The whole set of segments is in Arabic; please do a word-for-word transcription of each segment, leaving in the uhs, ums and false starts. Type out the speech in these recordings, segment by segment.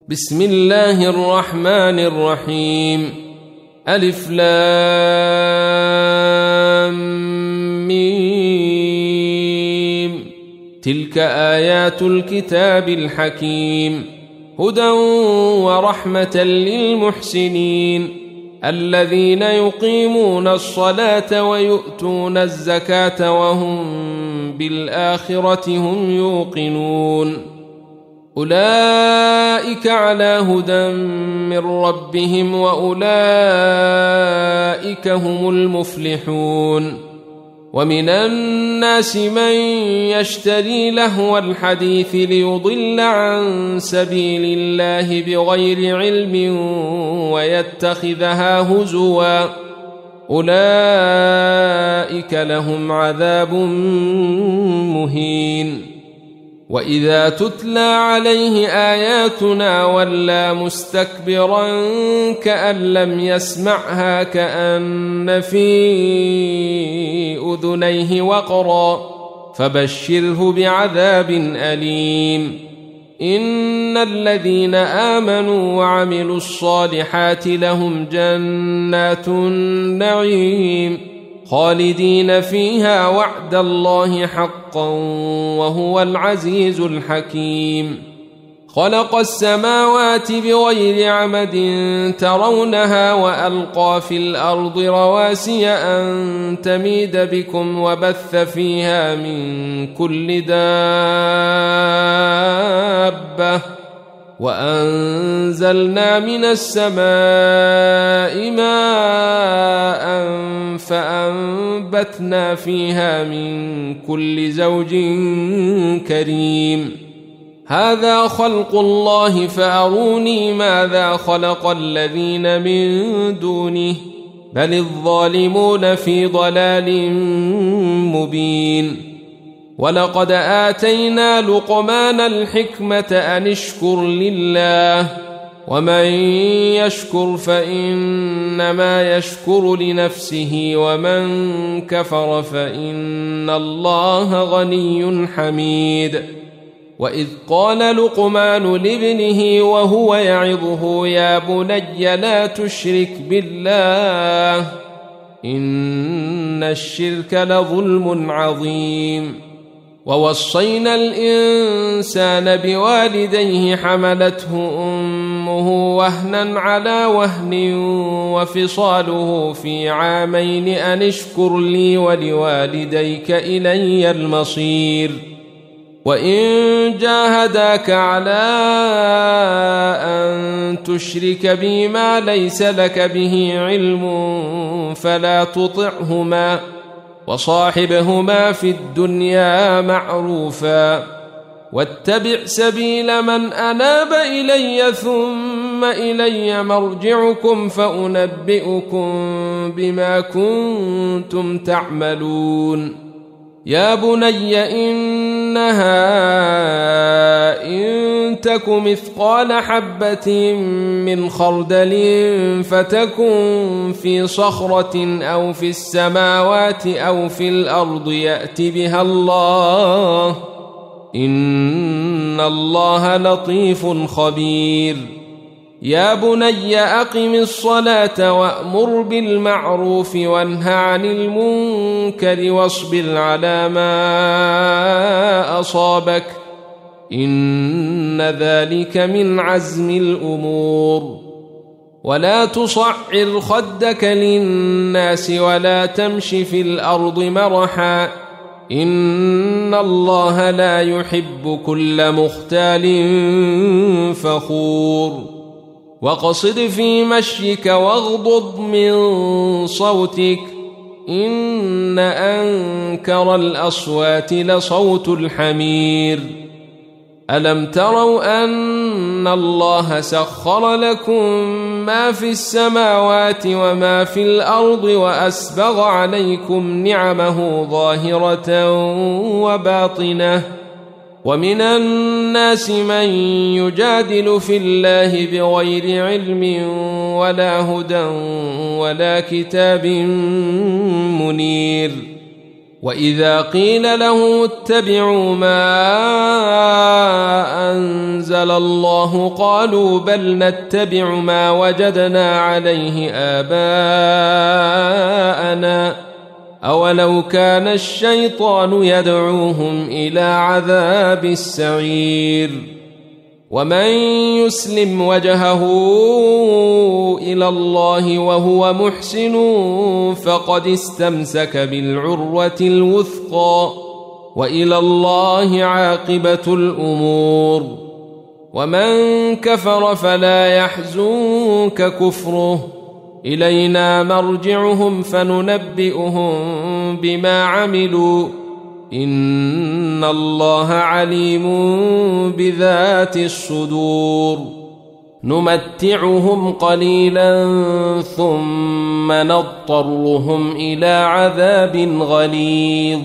بسم الله الرحمن الرحيم. ألف لام ميم. تلك آيات الكتاب الحكيم، هدى ورحمة للمحسنين الذين يقيمون الصلاة ويؤتون الزكاة وهم بالآخرة هم يوقنون. أولئك على هدى من ربهم وأولئك هم المفلحون. ومن الناس من يشتري لهو الحديث ليضل عن سبيل الله بغير علم ويتخذها هزوا، أولئك لهم عذاب مهين. وإذا تتلى عليه آياتنا ولى مستكبرا كأن لم يسمعها كأن في أذنيه وقرا، فبشره بعذاب أليم. إن الذين آمنوا وعملوا الصالحات لهم جنات النعيم خالدين فيها وعد الله حقا وهو العزيز الحكيم. خلق السماوات بغير عمد ترونها وألقى في الأرض رواسي أن تميد بكم وبث فيها من كل دابة، وأنزلنا من السماء ماء فأنبتنا فيها من كل زوج كريم. هذا خلق الله فأروني ماذا خلق الذين من دونه بل الظالمون في ضلال مبين. ولقد آتينا لقمان الحكمة أن اشكر لله، ومن يشكر فإنما يشكر لنفسه ومن كفر فإن الله غني حميد. وإذ قال لقمان لابنه وهو يعظه يا بني لا تشرك بالله إن الشرك لظلم عظيم. ووصينا الإنسان بوالديه حملته أمه وهنا على وهن وفصاله في عامين أن اشكر لي ولوالديك إلي المصير. وإن جاهداك على أن تشرك بي ما ليس لك به علم فلا تطعهما وصاحبهما في الدنيا معروفا، واتبع سبيل من أناب إلي ثم إلي مرجعكم فأنبئكم بما كنتم تعملون. يا بني إنها إن تك مثقال حبة من خردل فتكن في صخرة أو في السماوات أو في الأرض يأت بها الله إن الله لطيف خبير. يا بني أقم الصلاة وأمر بالمعروف وانه عن المنكر واصبر على ما أصابك إن ذلك من عزم الأمور. ولا تصعر خدك للناس ولا تمش في الأرض مرحا إن الله لا يحب كل مختال فخور. وقصد في مشيك واغضض من صوتك إن أنكر الأصوات لصوت الحمير. ألم تروا أن الله سخر لكم ما في السماوات وما في الأرض وأسبغ عليكم نعمه ظاهرة وباطنة؟ ومن الناس من يجادل في الله بغير علم ولا هدى ولا كتاب منير. وإذا قيل له اتبعوا ما أنزل الله قالوا بل نتبع ما وجدنا عليه آباءنا أولو كان الشيطان يدعوهم إلى عذاب السعير ومن يسلم وجهه إلى الله وهو محسن فقد استمسك بالعروة الوثقى وإلى الله عاقبة الأمور ومن كفر فلا يحزنك كفره إلينا مرجعهم فننبئهم بما عملوا إن الله عليم بذات الصدور نمتعهم قليلا ثم نضطرهم إلى عذاب غليظ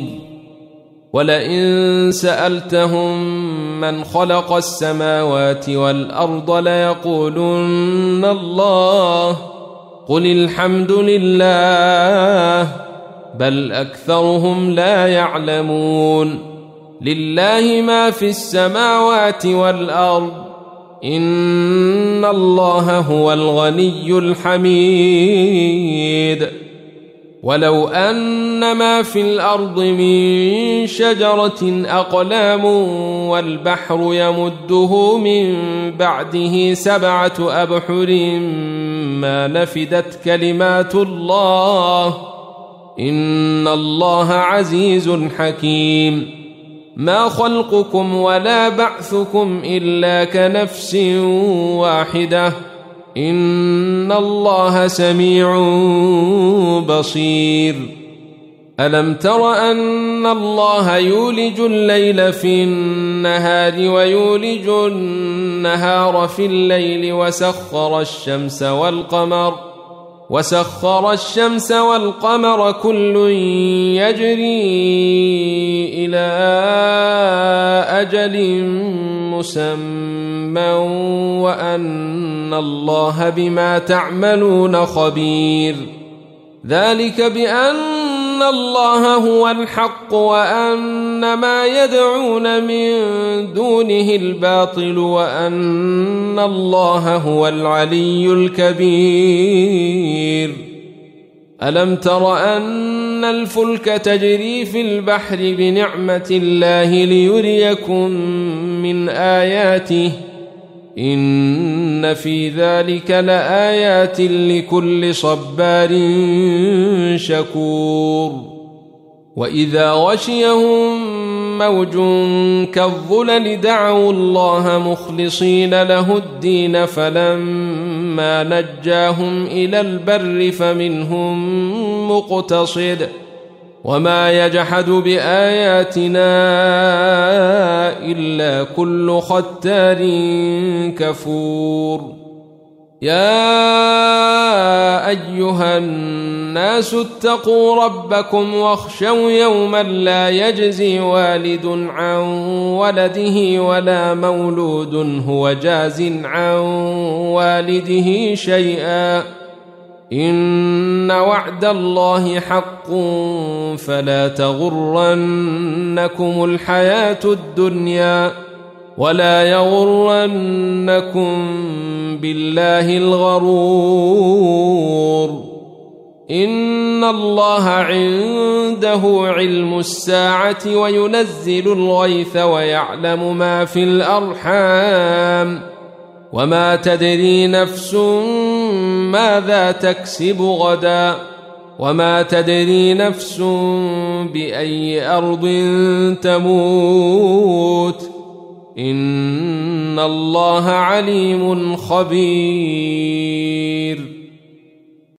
ولئن سألتهم من خلق السماوات والأرض ليقولن الله قل الحمد لله بل أكثرهم لا يعلمون لله ما في السماوات والأرض إن الله هو الغني الحميد ولو أن ما في الأرض من شجرة أقلام والبحر يمده من بعده سبعة أبحر ما نفدت كلمات الله إن الله عزيز حكيم ما خلقكم ولا بعثكم إلا كنفس واحدة إن الله سميع بصير ألم تر أن الله يولج الليل في النهار ويولج النهار في الليل وسخر الشمس والقمر وسخر الشمس والقمر كل يجري إلى أجل مسمى وأن الله بما تعملون خبير ذلك بأن الله هو الحق وأن ما يدعون من دونه الباطل وأن الله هو العلي الكبير ألم تر أن الفلك تجري في البحر بنعمة الله ليريكم من آياته إن في ذلك لآيات لكل صبار شكور وإذا غشيهم موج كالظلل دعوا الله مخلصين له الدين فلما نجاهم إلى البر فمنهم مقتصد وما يجحد بآياتنا إلا كل ختار كفور يا أيها الناس اتقوا ربكم واخشوا يوما لا يجزي والد عن ولده ولا مولود هو جاز عن والده شيئا إن وعد الله حق فلا تغرنكم الحياة الدنيا ولا يغرنكم بالله الغرور إن الله عنده علم الساعة وينزل الغيث ويعلم ما في الأرحام وما تدري نفس ماذا تكسب غدا وما تدري نفس بأي أرض تموت إن الله عليم خبير